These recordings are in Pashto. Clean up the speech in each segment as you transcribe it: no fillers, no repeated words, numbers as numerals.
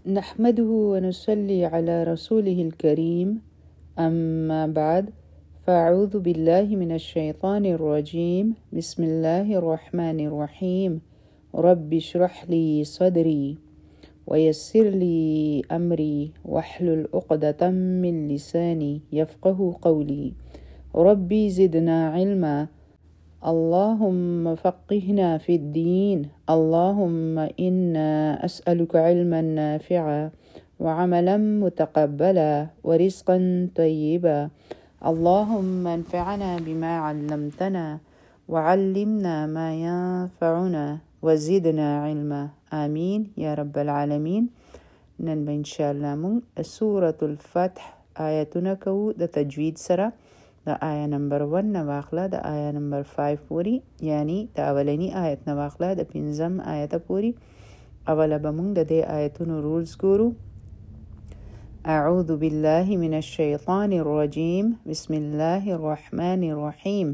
نحمده ونصلي على رسوله الكريم. أما بعد، فأعوذ بالله من الشيطان الرجيم. بسم الله الرحمن الرحيم. رب اشرح لي صدري ويسر لي أمري واحلل عقدة من لساني يفقه قولي. ربي زدنا علما. اللهم فقهنا في الدين. اللهم إنا أسألك علما نافعا وعملا متقبلا ورزقا طيبا. اللهم انفعنا بما علمتنا وعلمنا ما ينفعنا وزدنا علما. آمين يا رب العالمين. نن إن شاء الله من سورة الفتح آياتنا كو د تجوید سره د آیه نمبر 1 نواخله د آیه نمبر 5 پوری، یعنی د اولنی آیت نواخله د 5م آیت پوری. اوله به موږ د دې آیتونو رولز ګورو. اعوذ بالله من الشیطان الرجیم. بسم الله الرحمن الرحیم.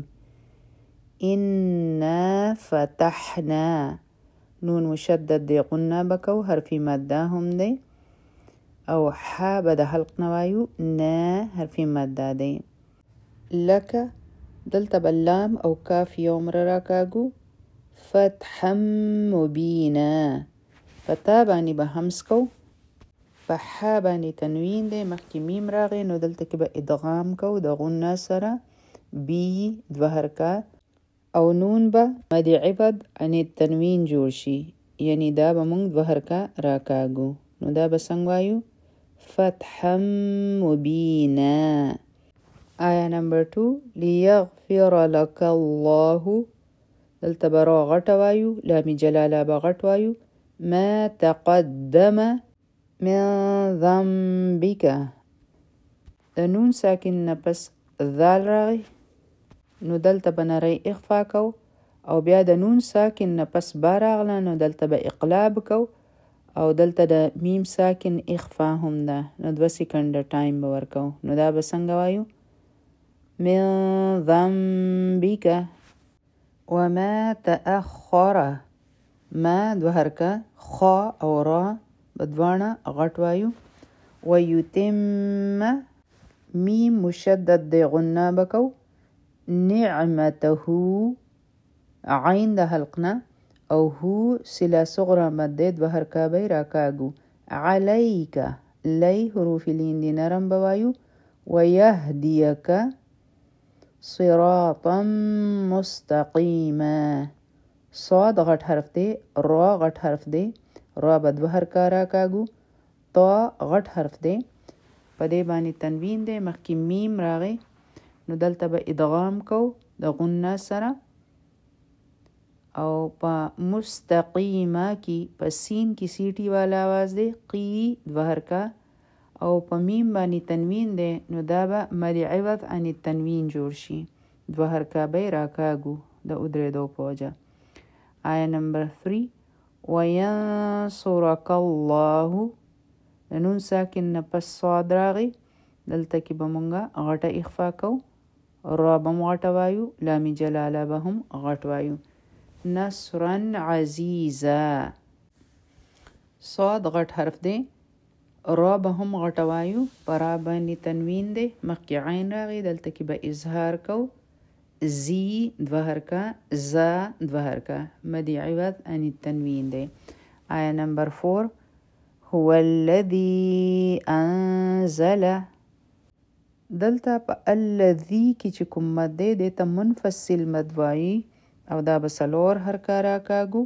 انا فتحنا، نون مشدد دی، غنه بکو، حرفی مده هم دی، او حا به د حلق نوایو، نا حرفی مده دی. لکه دلته بلام او کاف یومر راکاگو. فتحا مبینا، فتا بانی به همس کو، په حا بانی تنوین دی، مخی میم راغی، نو دلته که به ادغام کو د غنه سره، بی دو حرکات، او نون به مد عوض عن التنوین جوړ شي، یعنی دا به مونږ دو حرکات راکاگو. نو دا به څنګه وایو؟ فتحا مبینا. آیه نمبر 2. لیغفر لک الله، دلته به را غټه وایو، لامی جلاله به غټ وایو. ما تقدم من ذنبک، د نون ساکن نه پس ذال راغی، نو دلته به نری اخفا کو، او بیا د نون ساکن نه پس با راغله، نو دلته به اقلاب کو، او دلته د میم ساکن اخفا هم ده، نو 2 سکنډه ټایم به ورکو. نو دا به څنګه وایو؟ من ذنبک. وما تأخر، ما دو حرکه، خا او را بدوانه غټ وایو. ویتم، میم مشدد دی، غنه بکو. نعمته، عین د حلقنا، او هو سلا صغرا مده دو حرکه بی راکاگو. علیک، لی حروف لین دی نرم بوایو. ویهدیک صراطا مستقیما، صاد غټ حرف دی، را غټ حرف دی، را به دو حرکه راکاگو. تا غټ حرف دی، په دې باندې تنوین دی، مخکې میم راغی، نو دلته به ادغام کو د غنه سره، او په مستقیمه کی په سین کی سیټی والا آواز دی، قی دو حرکه، او په میم باندې تنوین دی، نو دا به مد عوض عن التنوین جوړ شي، دو حرکه به راکاگو د ادریدو پوجه. آیه نمبر 3. وینصرک الله، نون ساکن نه پس صاد راغی، دلته کې به مونږه غټه اخفا کو، را به غټه وایو، لامی جلاله به هم غټ وایو. نصرا عزیزا، صاد غټ حرف دی، را به هم غټه وایو، پرا باندې تنوین دی، مخکې عین راغی، دلته کې به اظهار کو. زی دو حرکه، زا دو حرکه، مد عوض عن التنوین دی. آیه نمبر 4. هو الذی انزل، دلته په الذی کې چې کوم مد دی دیته منفصل مد وایي، او دا به څلور حرکه راکاږو.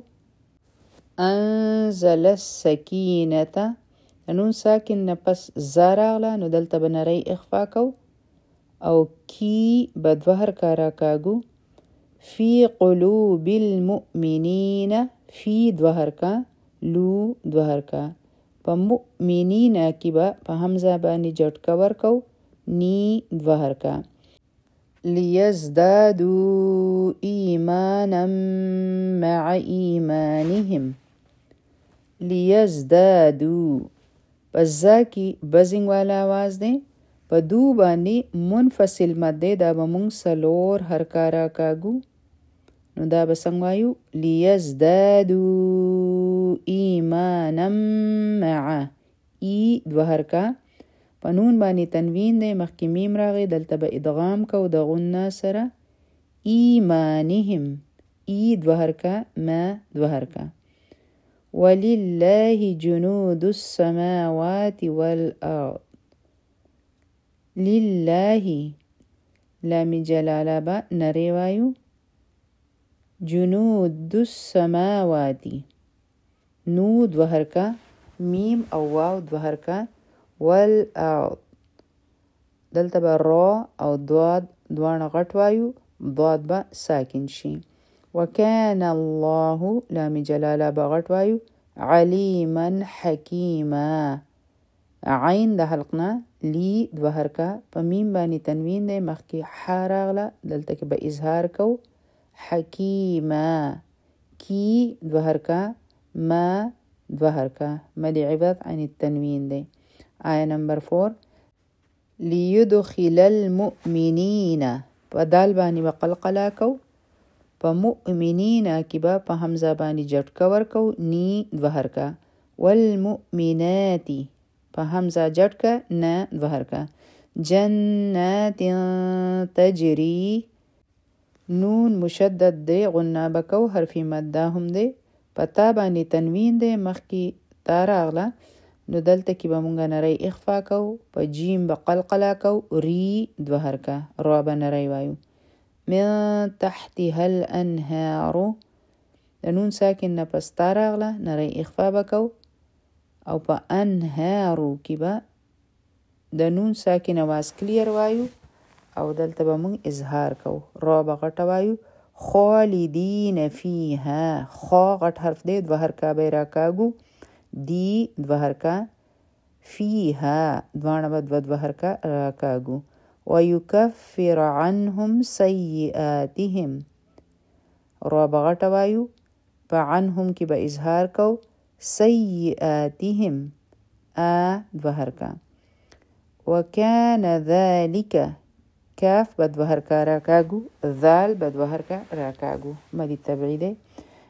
انزل السکینة، نون ساکن نه پس زا راغله، نو دلته به نری اخفا کو، او کی به دو حرکه راکاږو. فی قلوب المؤمنین، فی دو حرکه، لو دو حرکه، په مؤمنین کی به په حمزه باندې جټکه ورکو، نی دو حرکه. لیزدادوا ایمانا مع ایمانهم، لیزدادوا پس زا کی بزنگ والا آواز دی، په دو باندې منفصل مد دی، دا به مونږ څلور حرکه راکاږو. نو دا به څنګه وایو؟ لیزدادو ایمانا مع ای دوه حرکه. په نون باندې تنوین دی مخکې میم راغی دلته به ادغام کو د غنه سره. ایمانهم ای دوه حرکه ما دوه حرکه. ولله جنود السماوات والارض. لله لام جلاله به نری وایو. جنود السماوات نو دوه حرکه میم او واو دوه حرکه. والارض دلته به را او ضاد دوانه غټ وایو ضاد به ساکن شي. وکان الله لام جلاله به غټ وایو. علیما حکیما عین د حلقنا لی دوه حرکه په میم باندې تنوین دی مخکې ح راغله دلته کې به اظهار کو. حکیما کی دوه حرکه ما دوه حرکه مد عوض عن التنوین دی. آیه نمبر 4 لیدخل المؤمنین په دال باندې به قلقله کو. په مؤمنین کې به په حمزه باندې جټکه ورکو نی دوه حرکه. والمؤمنات په حمزه جټکه نه دوه حرکه. جنات تجری نون مشدد دی غنه بکو حرفی مده هم دی. په تا باندې تنوین دی مخکې تا راغله نو دلته کې به مونږ نری اخفا کو. په جیم به قلقله کو ری دوه حرکه را به نری وایو. من تحتها الانهار د نون ساکن نه پس تا راغله نری اخفا بکو او په انهارو کې به د نون ساکن اواز کلیر وایو او دلته به مونږ اظهار کو را به غټه وایو. خالدین فیها خا غټ حرف دی دوه حرکه به راکاږو. دی دوه حرکه فیها دوانه به دوه حرکه راکاږو. ویکفر عنهم سیئاتهم را به غټه وایو په عنهم کې به اظهار کو. سیئاتهم دوه حرکه. وکان ذلک کاف به دوه حرکه راکاږو. ذال به دوه حرکه راکاږو مدی تبعی دی.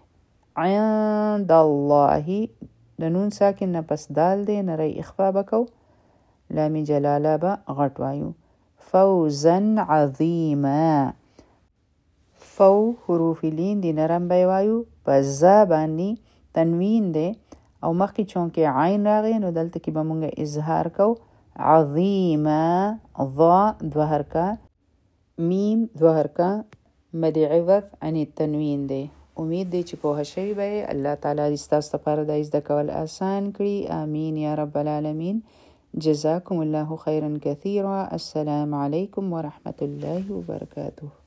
عند الله د نون ساکن نه پس دال دی نری اخفا بکو. لامی جلاله به غټ وایو. فوزا عظیما فو حروف لین دی نرم بی وایو. په زا باندې تنوین دی او مخکې چونکې عین راغی نو دلته کې به مونږ اظهار کو. عظیما ضا دوه حرکه میم دوه حرکه مد عوض عن التنوین دی. امید دی چې پوهه شوي به الله تعالی دې ستاسو لپاره دا زده کول آسان کړي. آمین یا رب العالمین. جزاکم الله خیرا کثیرا. السلام علیکم ورحمة الله وبرکاته.